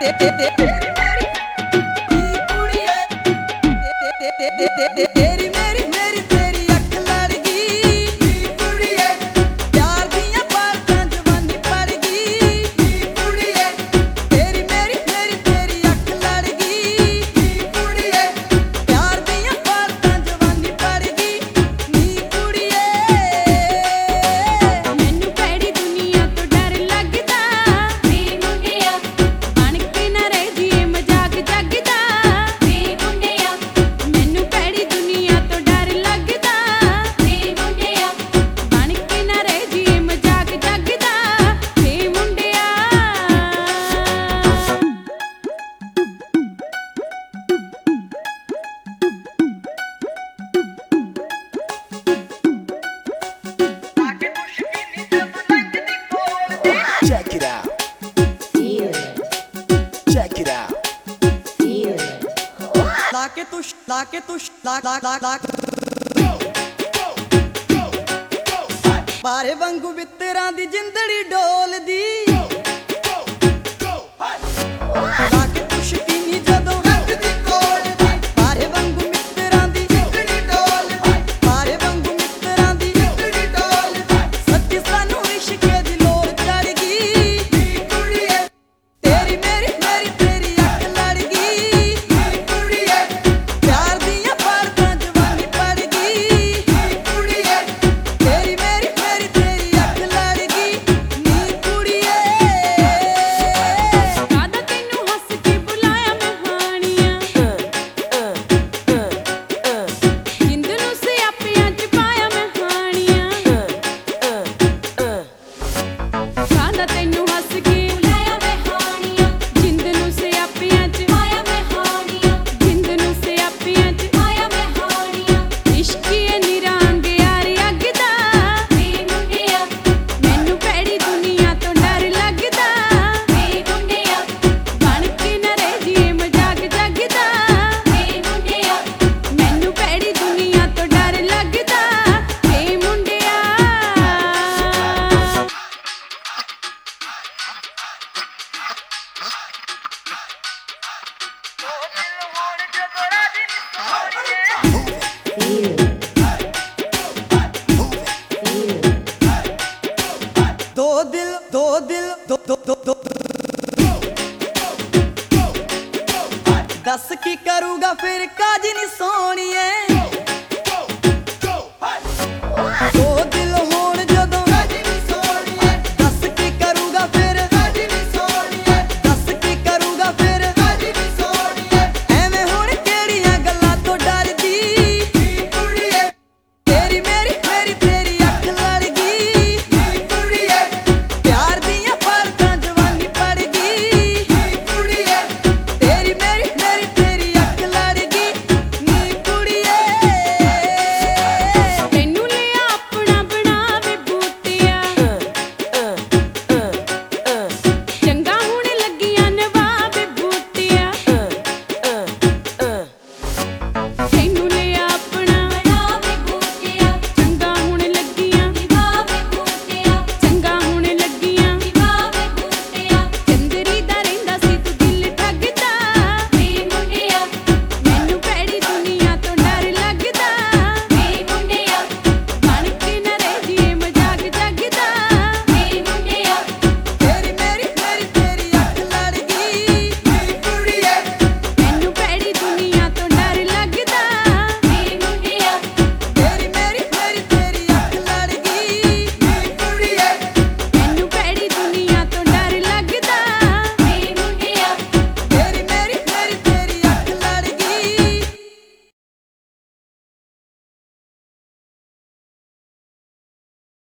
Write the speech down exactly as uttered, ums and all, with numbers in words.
तेरी मेरी मेरी तेरी अख लड़ गई कुड़िए, प्यार दियां बातां जवानी पड़ गई कुड़िए। तेरी मेरी मेरी तेरी अख लड़ गई कुड़िए, प्यार दियां बातां जवानी पड़ गई नी कुड़िए। मैनू भैड़ी दुनिया तो डर लगदा वे मुंडिया, बन के ना रह जिए मजाक जगदा वे मुंडिया। मैनू भैड़ी दुनिया तो डर लगदा वे मुंडिया, बन के ना रह जिए मजाक जगदा वे मुंडिया। Check it out. Feel it. Check it out. Feel it. लाके तुश लाके तुश ला ला ला ला पारे वांगू बितरां दी जिंदड़ी डोलदी। लाके तुश कीनी जदों हटदी कोलदी, पारे वांगू मितरां दी जिंदड़ी डोलदी, पारे वांगू मितरां दी जिंदड़ी डोलदी। सच्ची सानू इश्क दी लोड़ चढ़ गई कुड़िए, तेरी मेरी मेरी तेरी अख लड़ गई कुड़िए, प्यार दियां बातां जवानी पड़ गई कुड़िए। तेरी मेरी मेरी तेरी अख लड़ गई नी कुड़िए। कादा तैनू हੱਸ के बुलाया मैं हानियां, जिंद नूं सियापियां च पाया मैं हानियां। कादा तैनू हੱਸ के बुलाया मैं हानियां, जिंद नूं सियापियां च पाया मैं हानियां, जिंद नूं सियापियां च पाया मैं हानियां। इश्कीए निरंग यार अगदा वे मुंडिया, मैनू भैड़ी दुनिया तो डर लगदा वे मुंडिया, बन के ना रह जिए मजाक जगदा वे मुंडिया। मैनू भैड़ी दुनिया तो डर लगदा वे मुंडिया। Feel it. Feel it. दो दिल दो दिल दो दो दो दो दस की करूँगा फिर काज नी सोनिए। दो